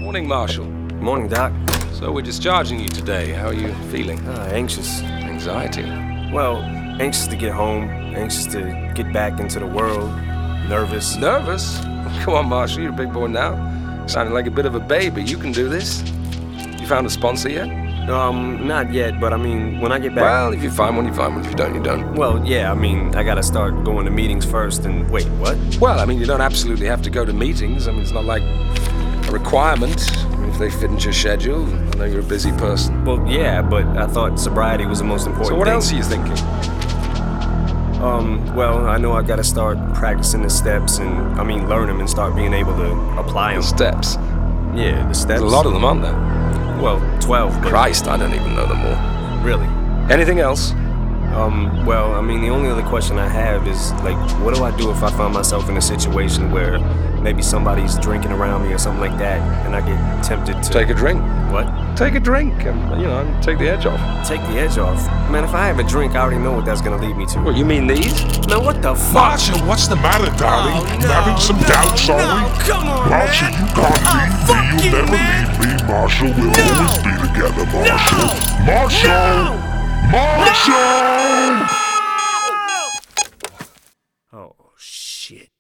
Morning, Marshal. Morning, Doc. So we're discharging you today. How are you feeling? Anxious. Anxiety. Well, anxious to get home, anxious to get back into the world, nervous. Nervous? Come on, Marshal, you're a big boy now. Sounding like a bit of a baby. You can do this. You found a sponsor yet? Not yet, but I mean, when I get back... Well, if you find one, you find one. If you don't, you don't. Well, yeah, I mean, I gotta start going to meetings first and... Wait, what? Well, I mean, you don't absolutely have to go to meetings. I mean, it's not like a requirement. I mean, if they fit into your schedule, I know you're a busy person. Well, yeah, but I thought sobriety was the most important So what thing. else are you thinking? Well, I know I gotta start practicing the steps and, learn them and start being able to apply them. The steps. Yeah, the steps. There's a lot of them, aren't there? Well, 12, but... Christ, I don't even know them all. Really? Anything else? Well, the only other question I have is, what do I do if I find myself in a situation where maybe somebody's drinking around me or something like that, and I get tempted to... Take a drink. What? Take a drink and, take the edge off. Take the edge off? Man, if I have a drink, I already know what that's gonna lead me to. What, you mean these? Man, what the fuck? Marshal, what's the matter, darling? You having some doubts, are we? Come on, Marshal, you can't leave me. You'll never leave me, Marshal. We'll always be together, Marshal. Marshal! Marshal! Oh, shit.